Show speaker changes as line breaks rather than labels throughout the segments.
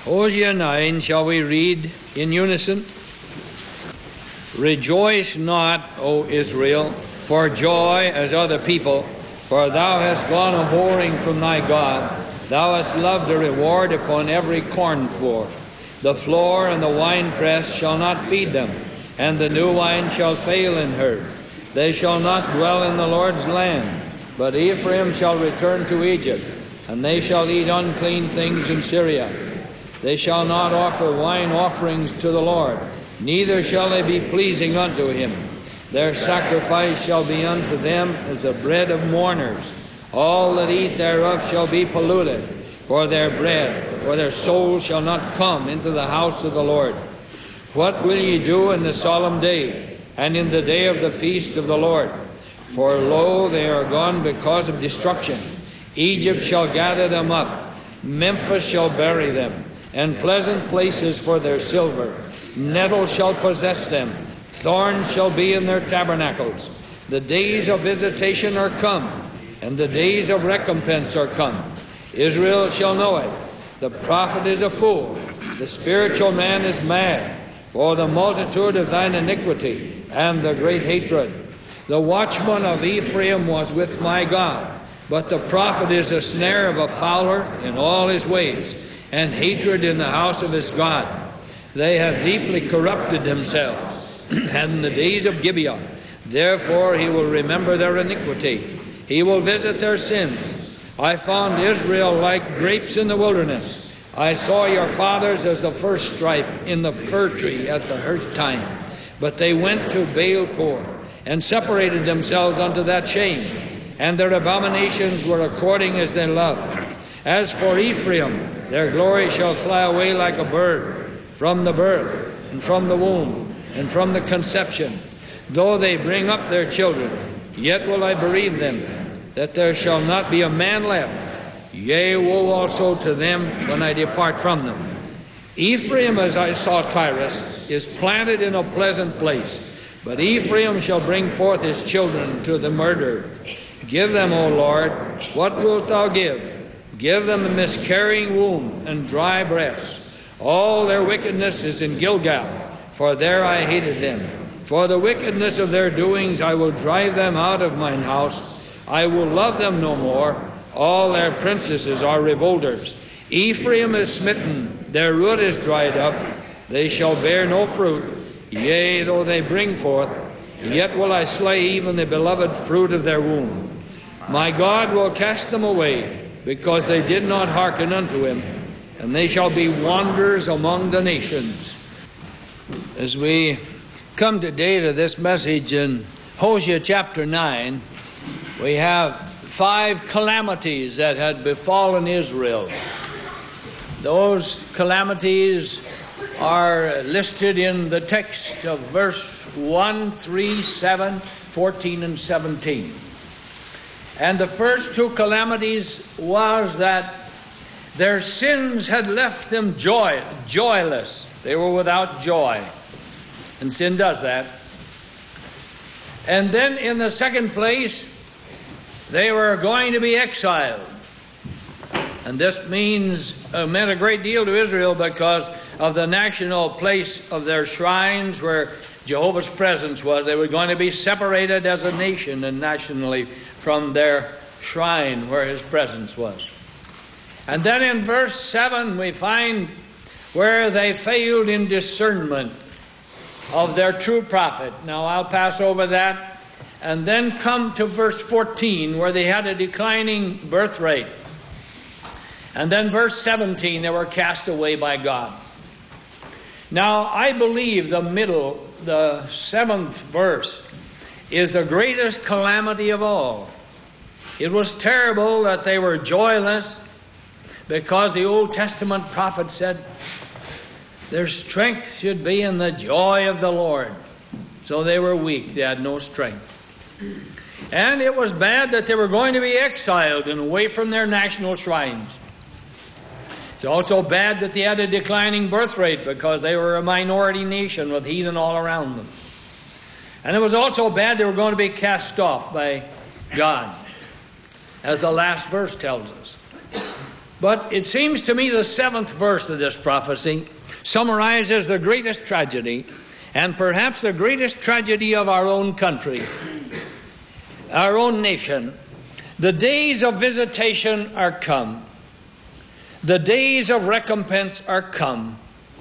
Hosea 9, shall we read in unison? Rejoice not, O Israel, for joy as other people, for thou hast gone a whoring from thy God. Thou hast loved a reward upon every corn floor. The floor and the winepress shall not feed them, and the new wine shall fail in her. They shall not dwell in the Lord's land, but Ephraim shall return to Egypt, and they shall eat unclean things in Syria. They shall not offer wine offerings to the Lord, neither shall they be pleasing unto him. Their sacrifice shall be unto them as the bread of mourners. All that eat thereof shall be polluted for their bread, for their soul shall not come into the house of the Lord. What will ye do in the solemn day, and in the day of the feast of the Lord? For lo, they are gone because of destruction. Egypt shall gather them up, Memphis shall bury them, and pleasant places for their silver. Nettles shall possess them, thorns shall be in their tabernacles. The days of visitation are come, and the days of recompense are come. Israel shall know it. The prophet is a fool, the spiritual man is mad, for the multitude of thine iniquity and the great hatred. The watchman of Ephraim was with my God, but the prophet is a snare of a fowler in all his ways, and hatred in the house of his God. They have deeply corrupted themselves, and in the days of Gibeah, therefore he will remember their iniquity. He will visit their sins. I found Israel like grapes in the wilderness. I saw your fathers as the first stripe in the fir tree at the hurt time. But they went to Baal-Peor, and separated themselves unto that shame, and their abominations were according as they loved. As for Ephraim, their glory shall fly away like a bird, from the birth, and from the womb, and from the conception. Though they bring up their children, yet will I bereave them, that there shall not be a man left. Yea, woe also to them when I depart from them. Ephraim, as I saw Tyrus, is planted in a pleasant place, but Ephraim shall bring forth his children to the murder. Give them, O Lord, what wilt thou give? Give them a miscarrying womb and dry breasts. All their wickedness is in Gilgal, for there I hated them. For the wickedness of their doings I will drive them out of mine house. I will love them no more. All their princesses are revolters. Ephraim is smitten, their root is dried up. They shall bear no fruit. Yea, though they bring forth, yet will I slay even the beloved fruit of their womb. My God will cast them away, because they did not hearken unto him, and they shall be wanderers among the nations. As we come today to this message in Hosea chapter 9, we have 5 calamities that had befallen Israel. Those calamities are listed in the text of verse 1, 3, 7, 14, and 17. And the first 2 calamities was that their sins had left them joyless. They were without joy. And sin does that. And then in the second place, they were going to be exiled. And this meant a great deal to Israel because of the national place of their shrines where Jehovah's presence was. They were going to be separated as a nation and nationally from their shrine where his presence was. And then in verse 7 we find where they failed in discernment of their true prophet. Now I'll pass over that and then come to verse 14 where they had a declining birth rate. And then verse 17, they were cast away by God. Now I believe the 7th verse, is the greatest calamity of all. It was terrible that they were joyless, because the Old Testament prophet said their strength should be in the joy of the Lord. So they were weak, they had no strength. And it was bad that they were going to be exiled and away from their national shrines. It's also bad that they had a declining birth rate because they were a minority nation with heathen all around them. And it was also bad they were going to be cast off by God, as the last verse tells us. But it seems to me the 7th verse of this prophecy summarizes the greatest tragedy, and perhaps the greatest tragedy of our own country, our own nation. The days of visitation are come. The days of recompense are come.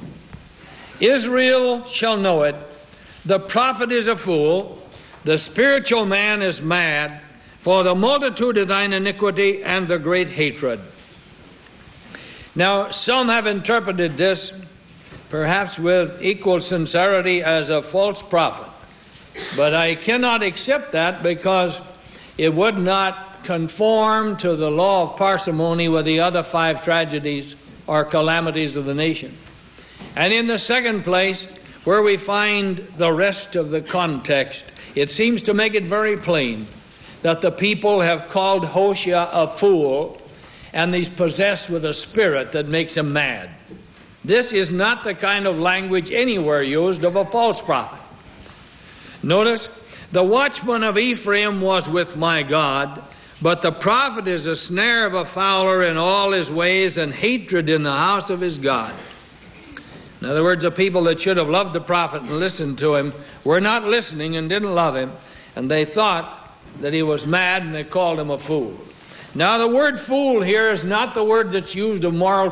Israel shall know it. The prophet is a fool. The spiritual man is mad, for the multitude of thine iniquity and the great hatred. Now, some have interpreted this, perhaps with equal sincerity, as a false prophet. But I cannot accept that, because it would not conform to the law of parsimony with the other 5 tragedies or calamities of the nation. And in the second place, where we find the rest of the context, it seems to make it very plain that the people have called Hosea a fool, and he's possessed with a spirit that makes him mad. This is not the kind of language anywhere used of a false prophet. Notice, the watchman of Ephraim was with my God, but the prophet is a snare of a fowler in all his ways, and hatred in the house of his God. In other words, the people that should have loved the prophet and listened to him were not listening and didn't love him, and they thought that he was mad, and they called him a fool. Now, the word fool here is not the word that's used of moral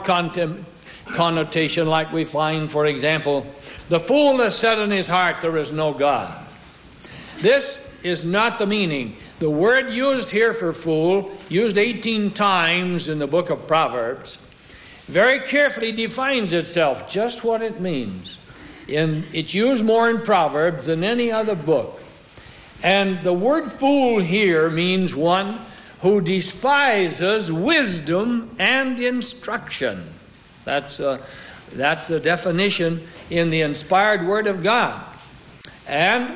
connotation like we find, for example, the fool has said in his heart, there is no God. This is not the meaning. The word used here for fool, used 18 times in the book of Proverbs, very carefully defines itself, just what it means. And it's used more in Proverbs than any other book. And the word fool here means one who despises wisdom and instruction. That's the definition in the inspired Word of God. And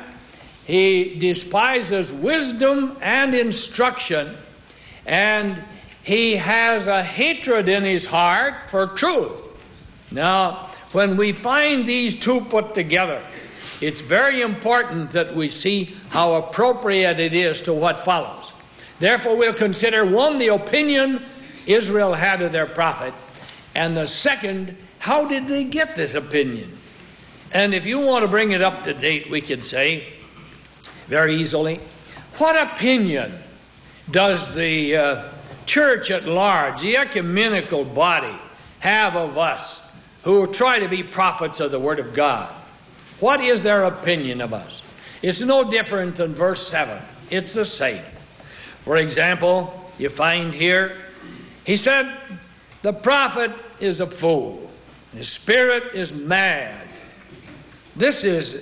he despises wisdom and instruction, and he has a hatred in his heart for truth. Now, when we find these two put together, it's very important that we see how appropriate it is to what follows. Therefore, we'll consider, one, the opinion Israel had of their prophet, and the second, how did they get this opinion? And if you want to bring it up to date, we could say very easily, what opinion does the church at large, the ecumenical body, have of us who try to be prophets of the Word of God? What is their opinion of us? It's no different than verse 7. It's the same. For example, you find here, he said, the prophet is a fool. His spirit is mad. This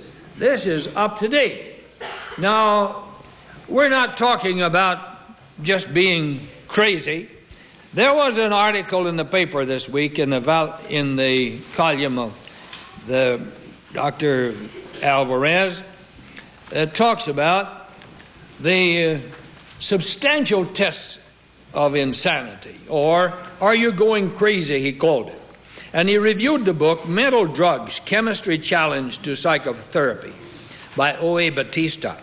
is up to date. Now, we're not talking about just being crazy. There was an article in the paper this week in the column of the Dr. Alvarez that talks about the substantial tests of insanity, or are you going crazy, he called it. And he reviewed the book Mental Drugs, Chemistry Challenge to Psychotherapy by O.A. Batista.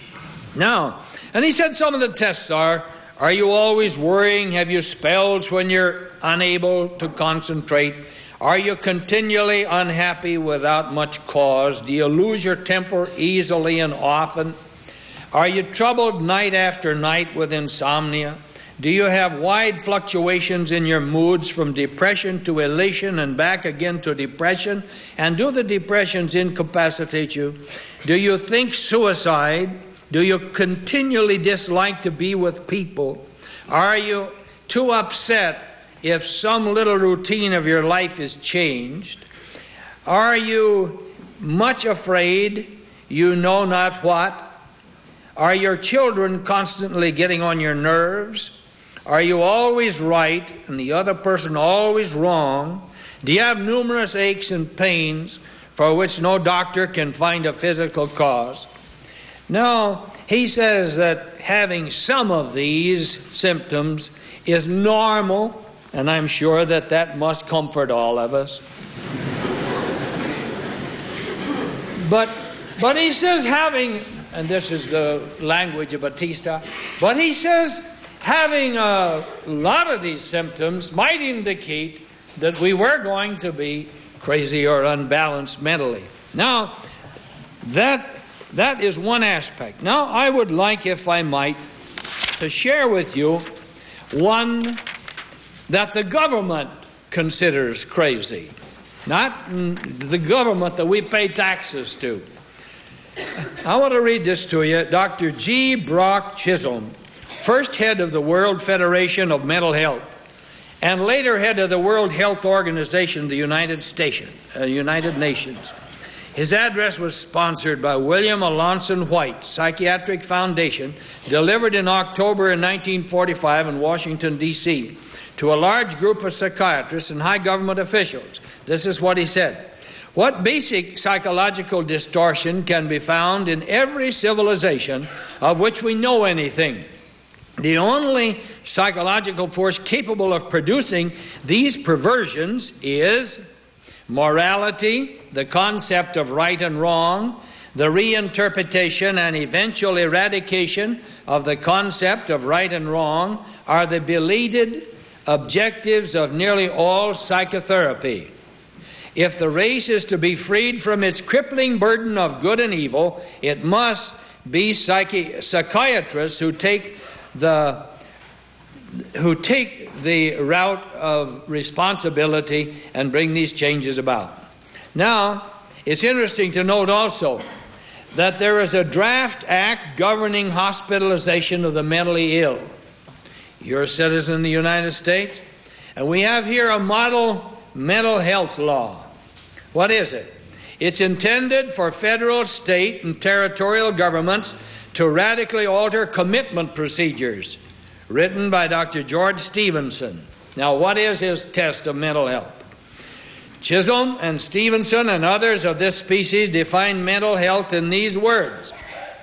Now, and he said some of the tests are you always worrying? Have you spells when you're unable to concentrate? Are you continually unhappy without much cause? Do you lose your temper easily and often? Are you troubled night after night with insomnia? Do you have wide fluctuations in your moods from depression to elation and back again to depression? And do the depressions incapacitate you? Do you think suicide? Do you continually dislike to be with people? Are you too upset if some little routine of your life is changed? Are you much afraid you know not what? Are your children constantly getting on your nerves? Are you always right and the other person always wrong? Do you have numerous aches and pains for which no doctor can find a physical cause? Now, he says that having some of these symptoms is normal, and I'm sure that must comfort all of us. But he says having, and this is the language of Batista, but he says having a lot of these symptoms might indicate that we were going to be crazy or unbalanced mentally. Now, that is one aspect. Now, I would like, if I might, to share with you one that the government considers crazy. Not the government that we pay taxes to. I want to read this to you. Dr. G. Brock Chisholm, first head of the World Federation of Mental Health, and later head of the World Health Organization, the United Nations. His address was sponsored by William Alonson White Psychiatric Foundation, delivered in October in 1945 in Washington, D.C., to a large group of psychiatrists and high government officials. This is what he said. What basic psychological distortion can be found in every civilization of which we know anything? The only psychological force capable of producing these perversions is morality, the concept of right and wrong, the reinterpretation and eventual eradication of the concept of right and wrong are the belated objectives of nearly all psychotherapy. If the race is to be freed from its crippling burden of good and evil, it must be psychiatrists who take the route of responsibility and bring these changes about. Now, it's interesting to note also that there is a draft act governing hospitalization of the mentally ill. You're a citizen of the United States, and we have here a model mental health law. What is it? It's intended for federal, state, and territorial governments to radically alter commitment procedures, written by Dr. George Stevenson. Now, what is his test of mental health? Chisholm and Stevenson and others of this species define mental health in these words.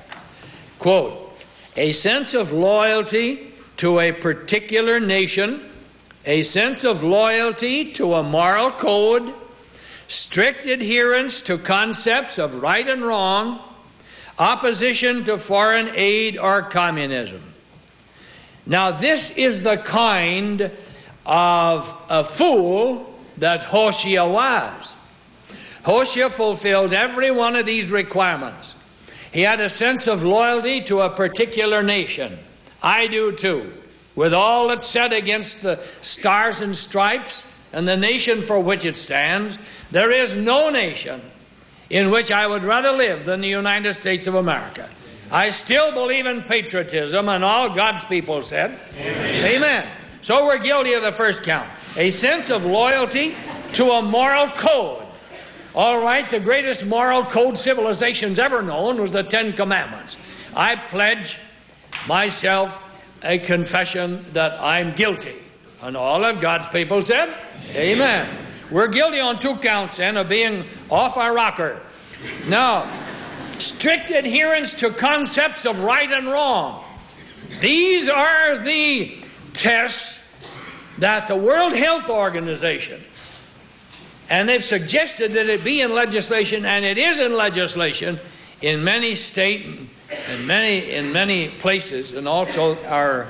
Quote, a sense of loyalty to a particular nation, a sense of loyalty to a moral code, strict adherence to concepts of right and wrong, opposition to foreign aid or communism. Now, this is the kind of a fool that Hoshea was. Hoshea fulfilled every one of these requirements. He had a sense of loyalty to a particular nation. I do too. With all that's said against the stars and stripes and the nation for which it stands, there is no nation in which I would rather live than the United States of America. I still believe in patriotism, and all God's people said, Amen. Amen. So we're guilty of the first count. A sense of loyalty to a moral code. All right, the greatest moral code civilization's ever known was the Ten Commandments. I pledge myself a confession that I'm guilty. And all of God's people said, Amen. We're guilty on two counts, then, of being off our rocker. Now, strict adherence to concepts of right and wrong. These are the tests that the World Health Organization, and they've suggested that it be in legislation, and it is in legislation in many states and in many places, and also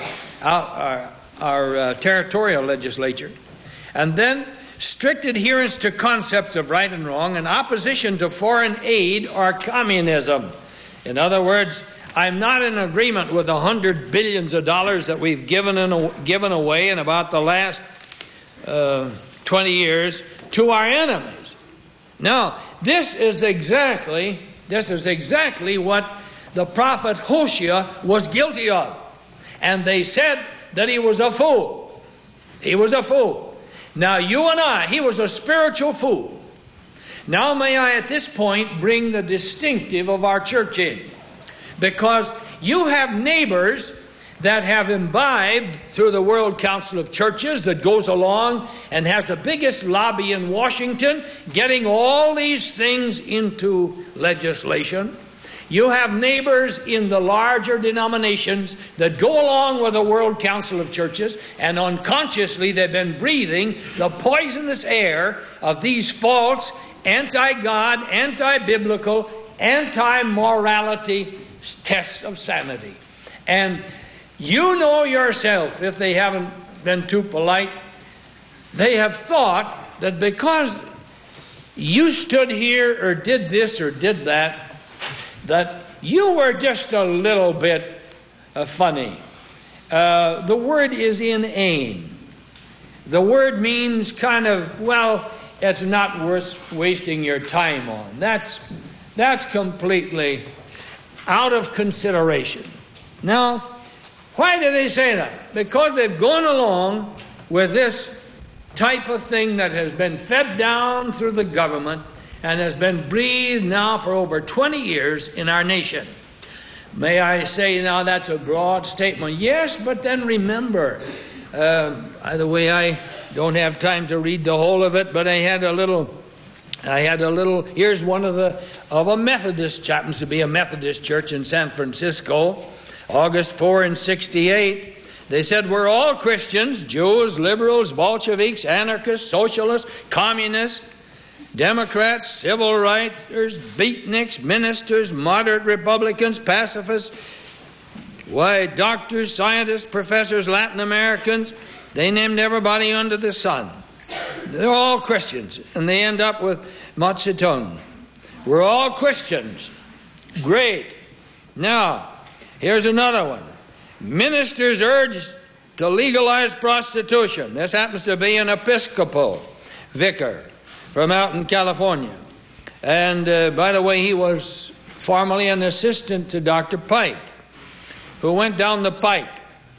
our territorial legislature. And then strict adherence to concepts of right and wrong and opposition to foreign aid or communism. In other words, I'm not in agreement with $100 billion that we've given away in about the last 20 years to our enemies. Now, this is exactly what the prophet Hosea was guilty of. And they said that he was a fool. He was a fool. Now, you and I, he was a spiritual fool. Now, may I at this point bring the distinctive of our church in? Because you have neighbors that have imbibed through the World Council of Churches that goes along and has the biggest lobby in Washington, getting all these things into legislation. You have neighbors in the larger denominations that go along with the World Council of Churches, and unconsciously they've been breathing the poisonous air of these false, anti-God, anti-biblical, anti-morality tests of sanity. And You know yourself, if they haven't been too polite, they have thought that because you stood here or did this or did that, that you were just a little bit funny. The word is inane. The word means kind of, well, it's not worth wasting your time on. That's completely out of consideration. Now, why do they say that? Because they've gone along with this type of thing that has been fed down through the government and has been breathed now for over 20 years in our nation. May I say now that's a broad statement? Yes, but then remember, by the way, I don't have time to read the whole of it, but I had a little, here's one of a Methodist, happens to be a Methodist church in San Francisco, August 4 in 68. They said, we're all Christians, Jews, liberals, Bolsheviks, anarchists, socialists, communists, Democrats, civil righters, beatniks, ministers, moderate Republicans, pacifists, white doctors, scientists, professors, Latin Americans. They named everybody under the sun. They're all Christians, and they end up with Mao Zedong. We're all Christians. Great. Now, here's another one. Ministers urge to legalize prostitution. This happens to be an Episcopal vicar from out in California. And by the way, he was formerly an assistant to Dr. Pike, who went down the pike.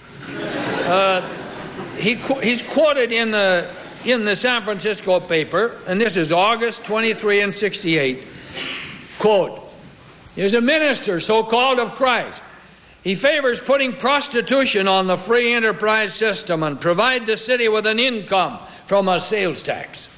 He's quoted in the San Francisco paper, and this is August 23 and 68. Quote, "Here's a minister, so-called of Christ. He favors putting prostitution on the free enterprise system and provide the city with an income from a sales tax."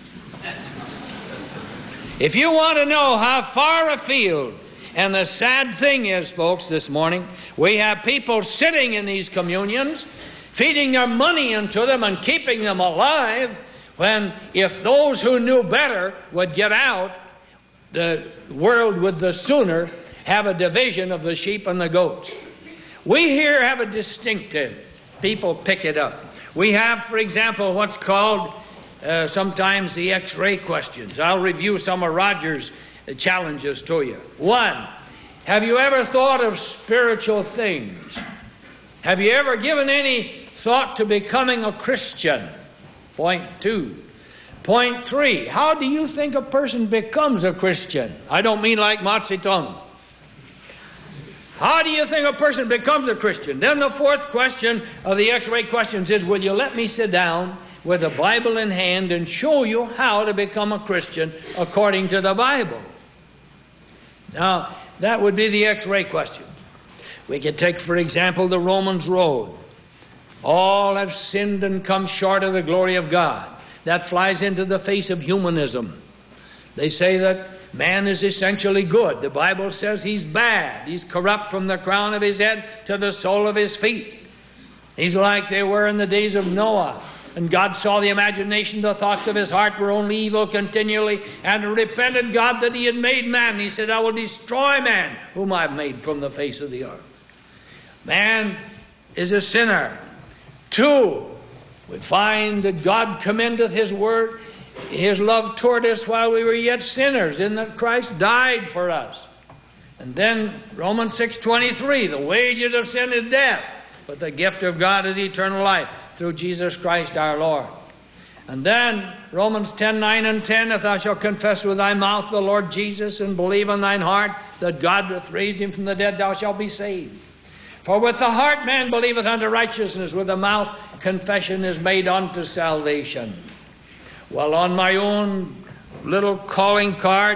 If you want to know how far afield, and the sad thing is, folks, this morning, we have people sitting in these communions, feeding their money into them and keeping them alive, when if those who knew better would get out, the world would the sooner have a division of the sheep and the goats. We here have a distinctive. People pick it up. We have, for example, what's called sometimes the X-ray questions. I'll review some of Roger's challenges to you. 1, have you ever thought of spiritual things? Have you ever given any thought to becoming a Christian? Point 2. Point 3, how do you think a person becomes a Christian? I don't mean like Mao Zedong. How do you think a person becomes a Christian? Then the 4th question of the X-ray questions is, will you let me sit down with the Bible in hand and show you how to become a Christian according to the Bible? Now, that would be the X-ray question. We could take, for example, the Romans Road. All have sinned and come short of the glory of God. That flies into the face of humanism. They say that man is essentially good. The Bible says he's bad. He's corrupt from the crown of his head to the sole of his feet. He's like they were in the days of Noah. And God saw the imagination, the thoughts of his heart were only evil continually, and repented God that he had made man. He said, I will destroy man, whom I have made from the face of the earth. Man is a sinner. 2, we find that God commendeth his word, his love toward us while we were yet sinners, in that Christ died for us. And then Romans 6:23, the wages of sin is death, but the gift of God is eternal life through Jesus Christ our Lord. And then Romans 10:9 and 10, if thou shalt confess with thy mouth the Lord Jesus and believe in thine heart that God hath raised him from the dead, thou shalt be saved. For with the heart man believeth unto righteousness, with the mouth confession is made unto salvation. Well, on my own little calling card,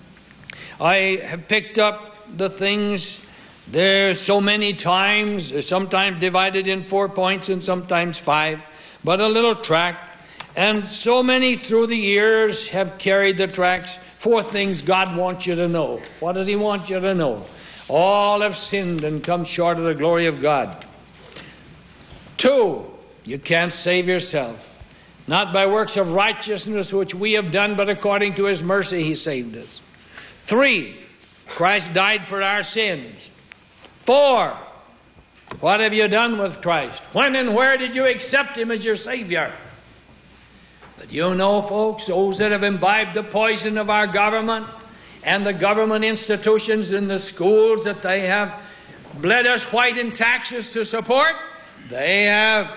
I have picked up the things. There's so many times, sometimes divided in 4 points and sometimes 5, but a little tract. And so many through the years have carried the tracts. 4 things God wants you to know. What does he want you to know? All have sinned and come short of the glory of God. 2, you can't save yourself. Not by works of righteousness which we have done, but according to his mercy he saved us. 3, Christ died for our sins. 4, What have you done with Christ? When and where did you accept him as your Savior? But you know, folks, those that have imbibed the poison of our government and the government institutions and the schools that they have bled us white in taxes to support, they have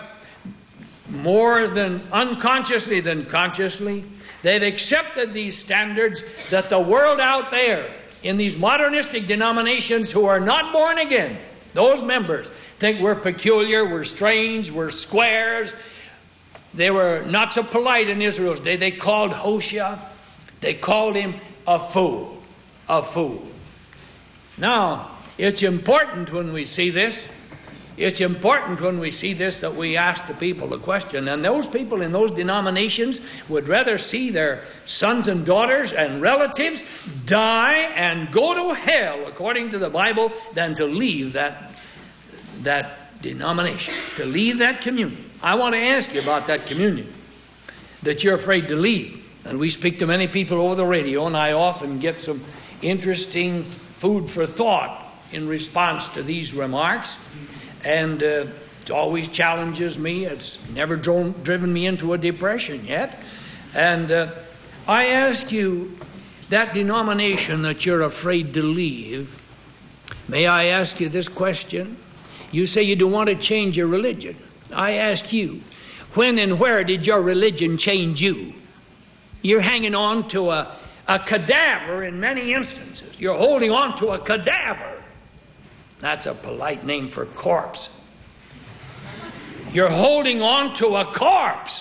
more than unconsciously than consciously, they've accepted these standards that the world out there in these modernistic denominations who are not born again, those members, think we're peculiar, we're strange, we're squares. They were not so polite in Israel's day. They called Hoshea, they called him a fool. A fool. Now, it's important when we see this. It's important when we see this that we ask the people the question. And those people in those denominations would rather see their sons and daughters and relatives die and go to hell, according to the Bible, than to leave that denomination, to leave that communion. I want to ask you about that communion that you're afraid to leave. And we speak to many people over the radio, and I often get some interesting food for thought in response to these remarks. And it always challenges me. It's never driven me into a depression yet. And I ask you, that denomination that you're afraid to leave, may I ask you this question? You say you don't want to change your religion. I ask you, when and where did your religion change you? You're hanging on to a cadaver in many instances. You're holding on to a cadaver. That's a polite name for corpse. You're holding on to a corpse,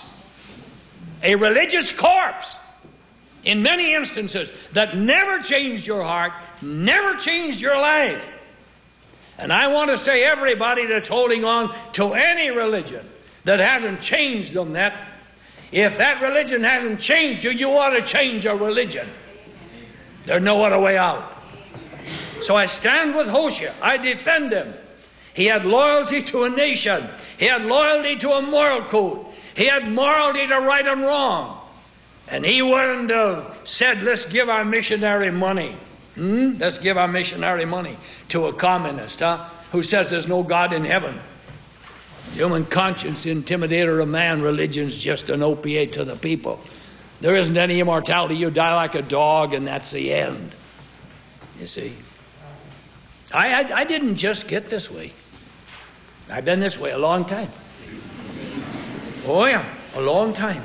a religious corpse, in many instances that never changed your heart, never changed your life. And I want to say, everybody that's holding on to any religion that hasn't changed them, if that religion hasn't changed you, you ought to change your religion. There's no other way out. So I stand with Hoshea. I defend him. He had loyalty to a nation. He had loyalty to a moral code. He had morality to right and wrong. And he wouldn't have said, let's give our missionary money. Let's give our missionary money to a communist, who says there's no God in heaven. Human conscience, intimidator of man, religion's just an opiate to the people. There isn't any immortality. You die like a dog, and that's the end. You see? I didn't just get this way. I've been this way a long time. Oh yeah, a long time.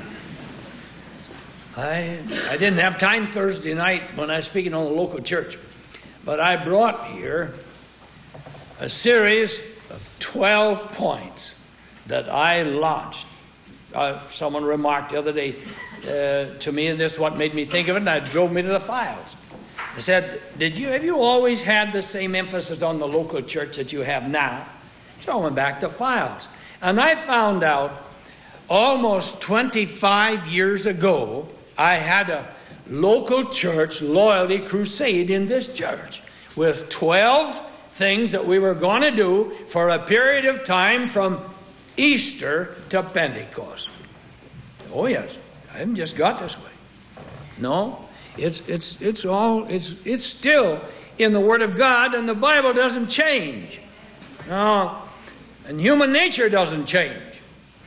I didn't have time Thursday night when I was speaking on the local church, but I brought here a series of 12 points that I launched. Someone remarked the other day to me, and this is what made me think of it, and it drove me to the files. They said, have you always had the same emphasis on the local church that you have now? So I went back to files. And I found out almost 25 years ago, I had a local church loyalty crusade in this church with 12 things that we were going to do for a period of time from Easter to Pentecost. Oh yes, I haven't just got this way. No. It's still in the Word of God, and the Bible doesn't change. No, and human nature doesn't change.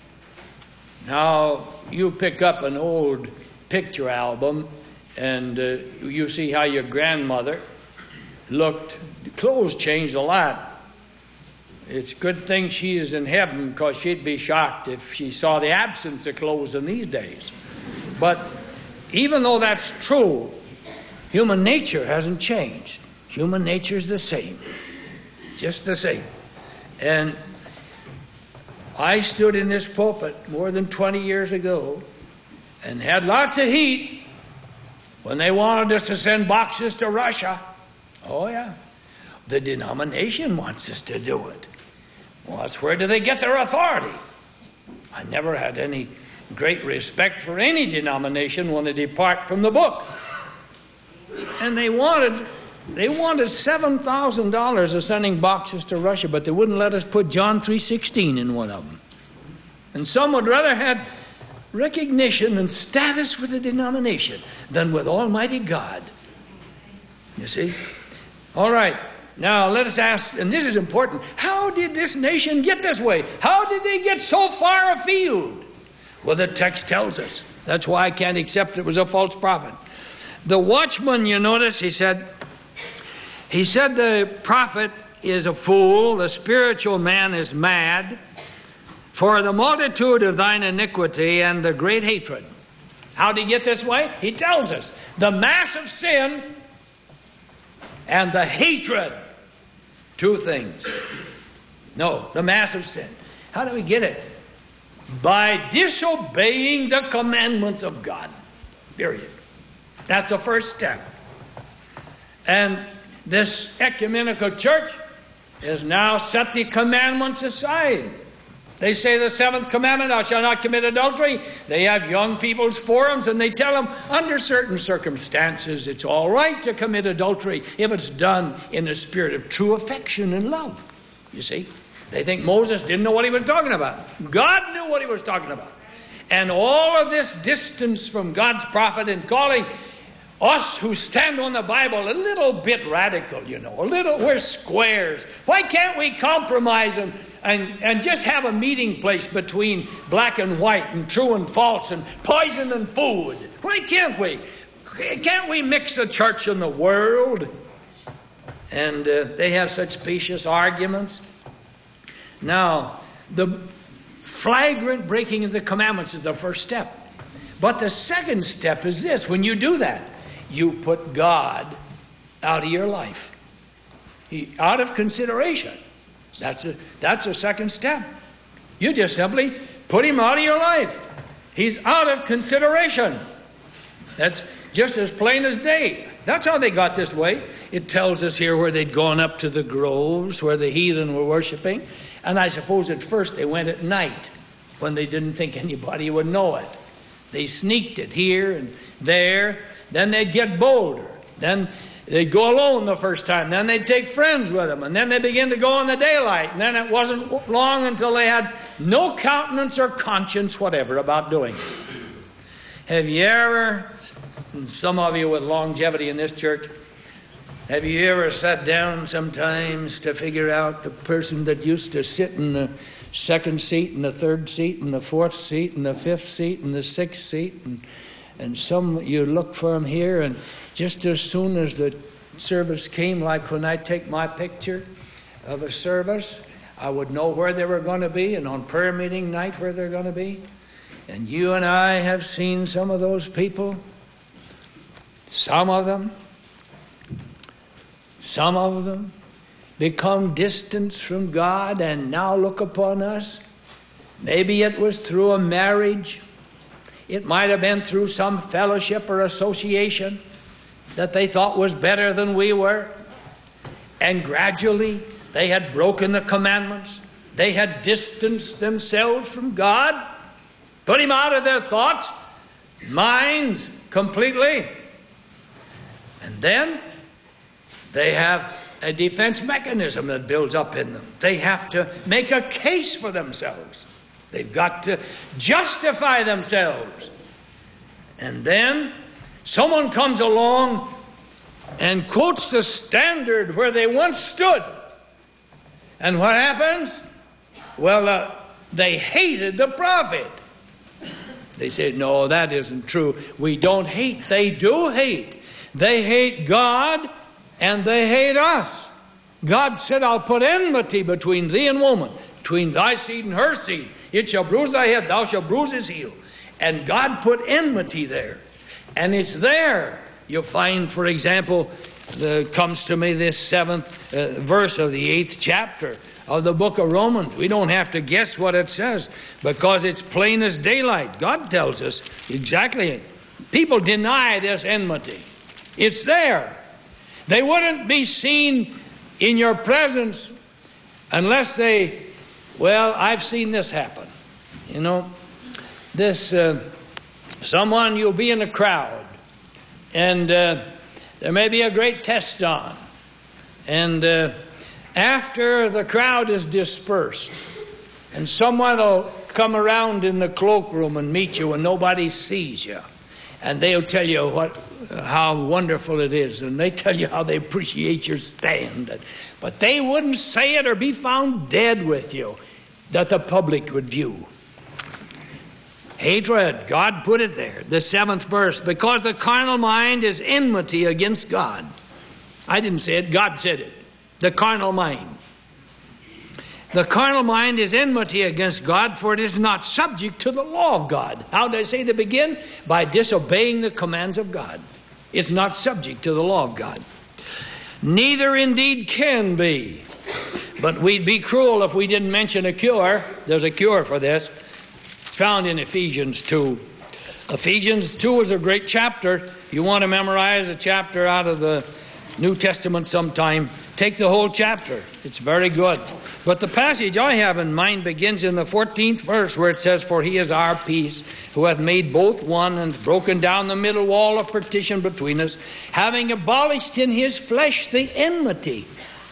Now, you pick up an old picture album, and you see how your grandmother looked. The clothes changed a lot. It's a good thing she is in heaven, because she'd be shocked if she saw the absence of clothes in these days. But even though that's true, human nature hasn't changed. Human nature is the same. Just the same. And I stood in this pulpit more than 20 years ago and had lots of heat when they wanted us to send boxes to Russia. Oh, yeah. The denomination wants us to do it. Well, that's where do they get their authority? I never had any great respect for any denomination when they depart from the book. And they wanted $7,000 of sending boxes to Russia, but they wouldn't let us put John 3:16 in one of them. And some would rather have recognition and status with the denomination than with Almighty God. You see? All right, Now let us ask, and this is important, how did this nation get this way? How did they get so far afield? Well, the text tells us. That's why I can't accept it was a false prophet. The watchman, you notice, he said the prophet is a fool, the spiritual man is mad, for the multitude of thine iniquity and the great hatred. How did he get this way? He tells us the mass of sin and the hatred. Two things. No, the mass of sin. How do we get it? By disobeying the commandments of God. Period. That's the first step. And this ecumenical church has now set the commandments aside. They say the seventh commandment, thou shalt not commit adultery. They have young people's forums and they tell them under certain circumstances it's all right to commit adultery if it's done in a spirit of true affection and love. You see, they think Moses didn't know what he was talking about. God knew what he was talking about. And all of this distance from God's prophet and calling us who stand on the Bible a little bit radical, we're squares. Why can't we compromise and just have a meeting place between black and white and true and false and poison and food? Why can't we? Can't we mix the church and the world? And they have such specious arguments. Now, the flagrant breaking of the commandments is the first step. But the second step is this. When you do that, you put God out of your life. Out of consideration. That's a second step. You just simply put him out of your life. He's out of consideration. That's just as plain as day. That's how they got this way. It tells us here where they'd gone up to the groves where the heathen were worshiping. And I suppose at first they went at night when they didn't think anybody would know it. They sneaked it here and there. Then they'd get bolder. Then they'd go alone the first time. Then they'd take friends with them. And then they begin to go in the daylight. And then it wasn't long until they had no countenance or conscience whatever about doing it. Have you ever, and some of you with longevity in this church, have you ever sat down sometimes to figure out the person that used to sit in the second seat and the third seat and the fourth seat and the fifth seat and the sixth seat and some you look for them here, and just as soon as the service came, like when I take my picture of a service, I would know where they were going to be, and on prayer meeting night where they're going to be. And you and I have seen some of those people. Some of them become distant from God and now look upon us. Maybe it was through a marriage. It might have been through some fellowship or association that they thought was better than we were. And gradually they had broken the commandments. They had distanced themselves from God, put him out of their thoughts, minds completely. And then they have a defense mechanism that builds up in them. They have to make a case for themselves. They've got to justify themselves. And then someone comes along and quotes the standard where they once stood. And what happens? Well, they hated the prophet. They say, no, that isn't true. We don't hate. They do hate. They hate God and they hate us. God said, I'll put enmity between thee and woman, between thy seed and her seed. It shall bruise thy head, thou shalt bruise his heel. And God put enmity there. And it's there. You'll find, for example, comes to me this 7th verse of the 8th chapter of the book of Romans. We don't have to guess what it says because it's plain as daylight. God tells us exactly. People deny this enmity. It's there. They wouldn't be seen in your presence unless they, well, I've seen this happen. You know, this, someone, you'll be in a crowd and there may be a great test on. And after the crowd is dispersed and someone will come around in the cloakroom and meet you and nobody sees you.
and they'll tell you how wonderful it is, and they tell you how they appreciate your stand. But they wouldn't say it or be found dead with you that the public would view. Hatred, God put it there, the 7th verse, because the carnal mind is enmity against God. I didn't say it, God said it. The carnal mind. The carnal mind is enmity against God, for it is not subject to the law of God. How did I say to begin? By disobeying the commands of God. It's not subject to the law of God. Neither indeed can be. But we'd be cruel if we didn't mention a cure. There's a cure for this. It's found in Ephesians 2. Ephesians 2 is a great chapter. If you want to memorize a chapter out of the New Testament sometime, take the whole chapter. It's very good. But the passage I have in mind begins in the 14th verse, where it says, "For he is our peace, who hath made both one, and broken down the middle wall of partition between us, having abolished in his flesh the enmity."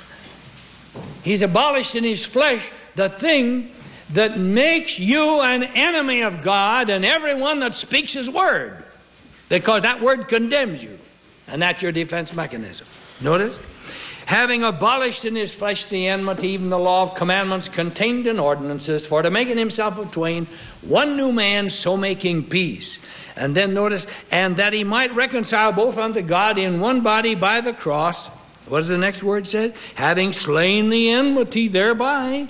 He's abolished in his flesh the thing that makes you an enemy of God and everyone that speaks his word, because that word condemns you, and that's your defense mechanism. Notice? Having abolished in his flesh the enmity, even the law of commandments contained in ordinances, for to make in himself of twain one new man, so making peace. And then notice, and that he might reconcile both unto God in one body by the cross. What does the next word say? Having slain the enmity thereby.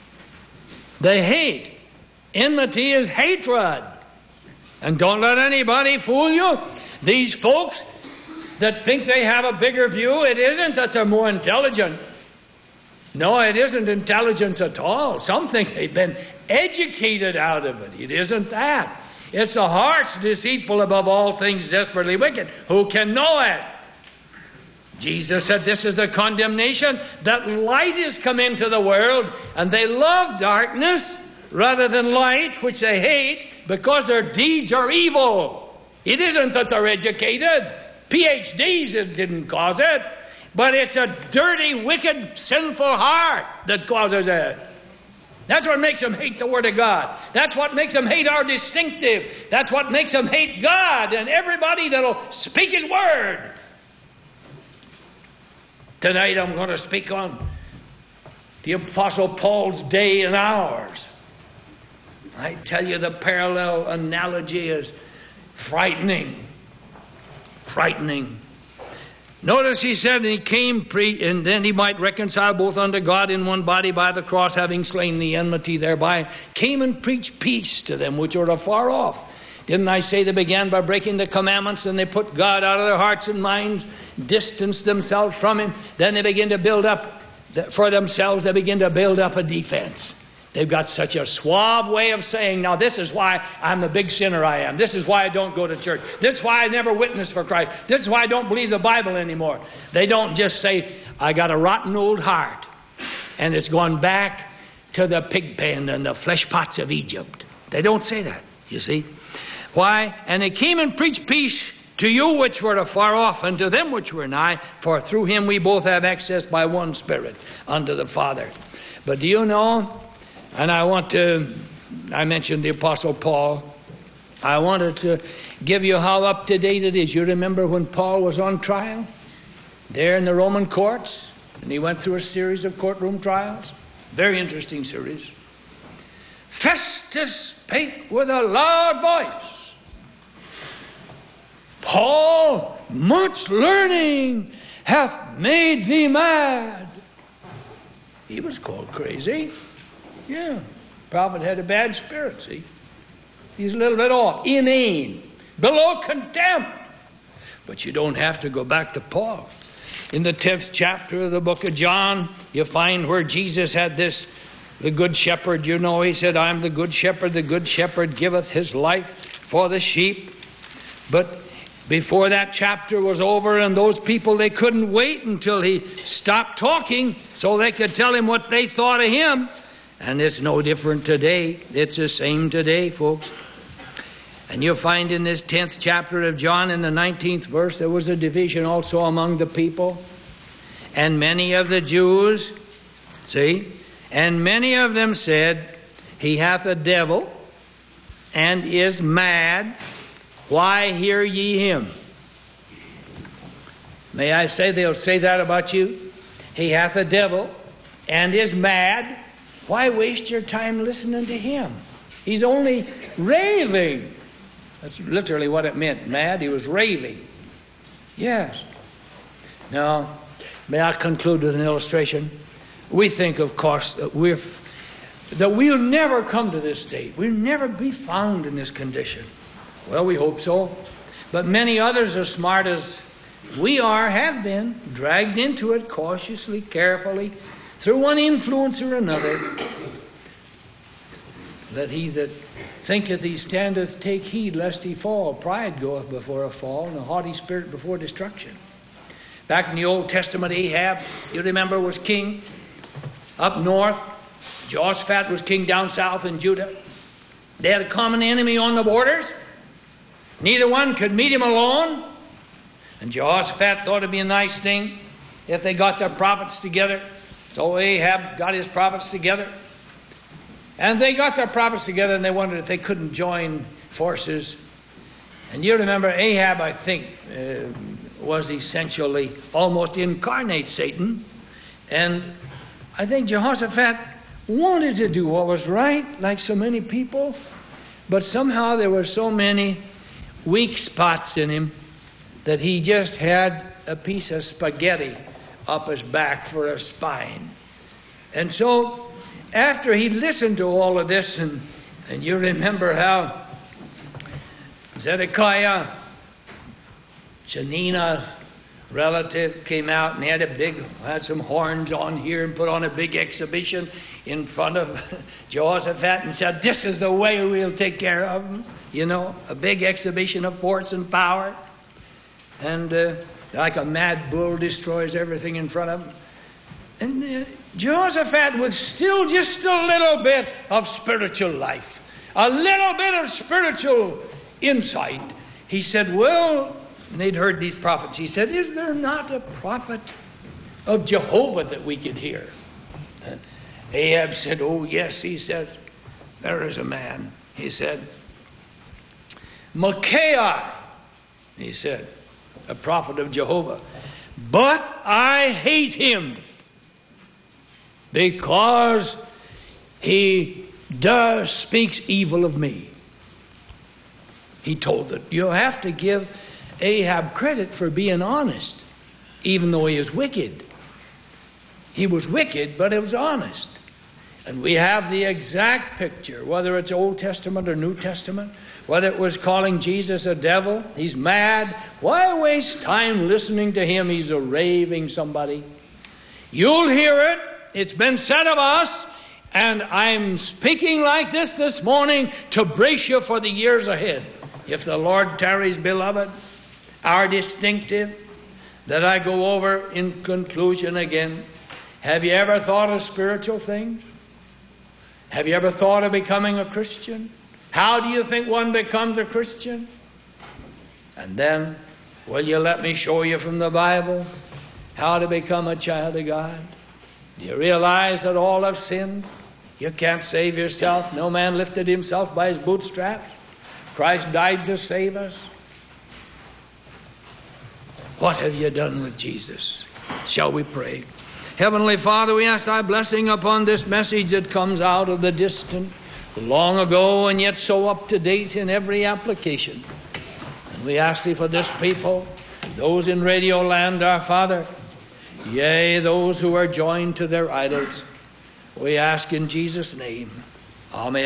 The hate. Enmity is hatred. And don't let anybody fool you. These folks that think they have a bigger view, it isn't that they're more intelligent. No, it isn't intelligence at all. Some think they've been educated out of it. It isn't that. It's the heart's deceitful above all things, desperately wicked. Who can know it? Jesus said this is the condemnation, that light is come into the world, and they love darkness rather than light, which they hate, because their deeds are evil. It isn't that they're educated. PhDs didn't cause it, but it's a dirty, wicked, sinful heart that causes it. That's what makes them hate the Word of God. That's what makes them hate our distinctive. That's what makes them hate God and everybody that'll speak His Word. Tonight I'm going to speak on the Apostle Paul's day and hours. I tell you, the parallel analogy is frightening. Frightening. Notice he said, and he came, and then he might reconcile both unto God in one body by the cross, having slain the enmity thereby, came and preached peace to them which are afar off. Didn't I say they began by breaking the commandments, and they put God out of their hearts and minds, distanced themselves from Him? Then they begin to build up, for themselves, they begin to build up a defense. They've got such a suave way of saying, now this is why I'm the big sinner I am. This is why I don't go to church. This is why I never witnessed for Christ. This is why I don't believe the Bible anymore. They don't just say, I got a rotten old heart, and it's gone back to the pig pen and the flesh pots of Egypt. They don't say that, you see. Why? And they came and preached peace to you which were afar off, and to them which were nigh, for through Him we both have access by one Spirit unto the Father. But do you know, and I mentioned the Apostle Paul. I wanted to give you how up to date it is. You remember when Paul was on trial there in the Roman courts, and he went through a series of courtroom trials. Very interesting series. Festus spake with a loud voice, Paul, much learning hath made thee mad. He was called crazy. Yeah, prophet had a bad spirit, see. He's a little bit off, inane, below contempt. But you don't have to go back to Paul. In the 10th chapter of the book of John, you find where Jesus had this, the good shepherd, you know, he said, I am the good shepherd giveth his life for the sheep. But before that chapter was over, and those people, they couldn't wait until he stopped talking so they could tell him what they thought of him. And it's no different today. It's the same today, folks. And you'll find in this 10th chapter of John, in the 19th verse, there was a division also among the people. And many of the Jews, and many of them said, he hath a devil and is mad. Why hear ye him? May I say they'll say that about you? He hath a devil and is mad. Why waste your time listening to him? He's only raving. That's literally what it meant. Mad, he was raving. Yes. Now, may I conclude with an illustration? We think, of course, that we'll never come to this state. We'll never be found in this condition. Well, we hope so. But many others, as smart as we are, have been dragged into it cautiously, carefully, through one influence or another. Let he that thinketh he standeth take heed lest he fall. Pride goeth before a fall, and a haughty spirit before destruction. Back in the Old Testament, Ahab, you remember, was king up north. Jehoshaphat was king down south in Judah. They had a common enemy on the borders. Neither one could meet him alone. And Jehoshaphat thought it'd be a nice thing if they got their prophets together. So Ahab got his prophets together. And they got their prophets together, and they wondered if they couldn't join forces. And you remember Ahab, I think, was essentially almost incarnate Satan. And I think Jehoshaphat wanted to do what was right, like so many people. But somehow there were so many weak spots in him that he just had a piece of spaghetti up his back for a spine. And so after he listened to all of this, and you remember how Zedekiah, Janina, relative, came out and had some horns on here and put on a big exhibition in front of Jehoshaphat and said, this is the way we'll take care of them. You know, a big exhibition of force and power. And like a mad bull destroys everything in front of him. And Jehoshaphat, with still just a little bit of spiritual life, a little bit of spiritual insight, he said, well, and they'd heard these prophets. He said, is there not a prophet of Jehovah that we could hear? And Ahab said, oh, yes. He said, there is a man. He said, Micaiah, he said, a prophet of Jehovah. But I hate him because he speaks evil of me. He told that you have to give Ahab credit for being honest, even though he is wicked. He was wicked, but he was honest. And we have the exact picture, whether it's Old Testament or New Testament, whether it was calling Jesus a devil. He's mad. Why waste time listening to him? He's a raving somebody. You'll hear it. It's been said of us. And I'm speaking like this morning to brace you for the years ahead. If the Lord tarries, beloved, our distinctive that I go over in conclusion again. Have you ever thought of spiritual things? Have you ever thought of becoming a Christian? How do you think one becomes a Christian? And then, will you let me show you from the Bible how to become a child of God? Do you realize that all have sinned? You can't save yourself. No man lifted himself by his bootstraps. Christ died to save us. What have you done with Jesus? Shall we pray? Heavenly Father, we ask thy blessing upon this message that comes out of the distant, long ago, and yet so up to date in every application. And we ask thee for this people, those in Radio Land, our Father, yea, those who are joined to their idols. We ask in Jesus' name. Amen.